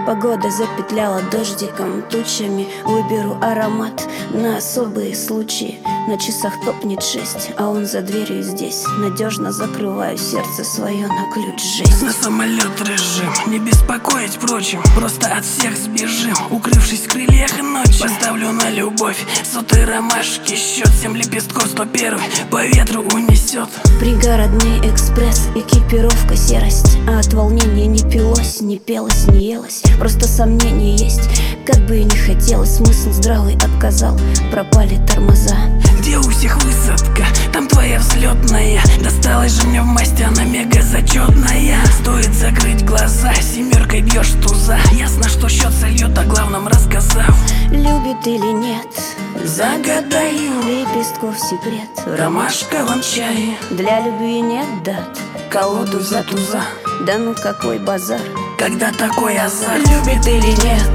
Погода запетляла дождиком, тучами. Выберу аромат на особые случаи. На часах топнет 6, а он за дверью здесь. Надежно закрываю сердце свое на ключ. Жесть. На самолет режим, не беспокоить прочим. Просто от всех сбежим, укрывшись в крыльях ночи. Поставлю на любовь сотые ромашки. Счет 7 лепестков, 101 по ветру унесет. Пригородный экспресс, экипировка серость. А от волнения не пилось, не пелось, не елось. Просто сомнения есть, как бы и не хотелось. Смысл здравый отказал, пропали тормоза. Где у всех высадка, там твоя взлетная. Досталась же мне в масти, она мега зачетная. Стоит закрыть глаза, семеркой бьешь туза. Ясно, что счет сольет, о главном рассказав. Любит или нет, Загадаю лепестков секрет. в ромашковом чае. Для любви нет дат, Колоду за туза, да ну какой базар. когда такой азарт. Любит или нет,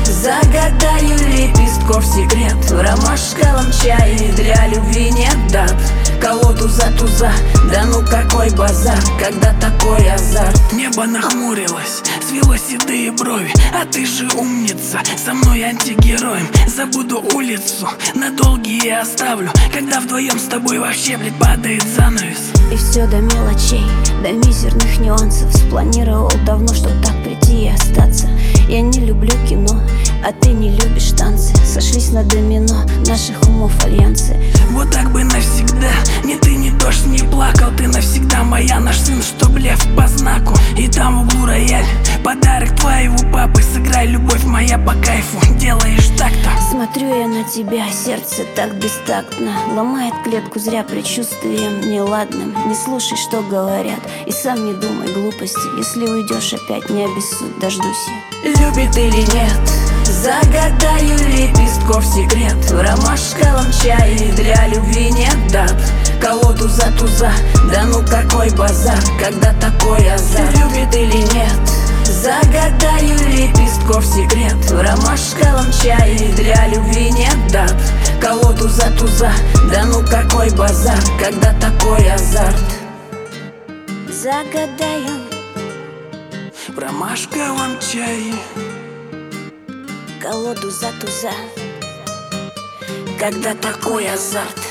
загадаю лепестков секрет. В ромашковом чае для любви нет дат. Колоду за туза, да ну какой базар, когда такой азарт. Небо нахмурилось, свело седые брови. А ты же умница, со мной антигероем. Забуду улицу, на долгие оставлю. Когда вдвоем с тобой вообще, блядь, падает занавес. И все до мелочей, до мизерных нюансов. Спланировал давно, чтоб так прийти и остаться. Я не люблю кино, а ты не любишь танцы. Сошлись на домино наших умов альянсы. Вот так бы навсегда, ни ты, ни дождь не плакал. Ты навсегда моя, наш сын, что лев по знаку. И там в углу рояль, подарок твоего папы. Сыграй, любовь моя, по кайфу, делаешь так-то. Смотрю я на тебя, сердце так бестактно. Ломает клетку зря предчувствием неладным. Не слушай, что говорят, и сам не думай глупости. Если уйдешь опять, не обессудь, дождусь я. Любит или нет, загадаю лепестков секрет. В ромашковом чае для любви нет дат. Колоду за туза, да ну какой базар, когда такой азарт. Любит или нет, загадаю лепестков секрет. В ромашковом чае для любви нет дат. Колоду за туза, да ну какой базар, когда такой азарт. Загадаю В ромашковом чае колоду за туза, когда такой азарт.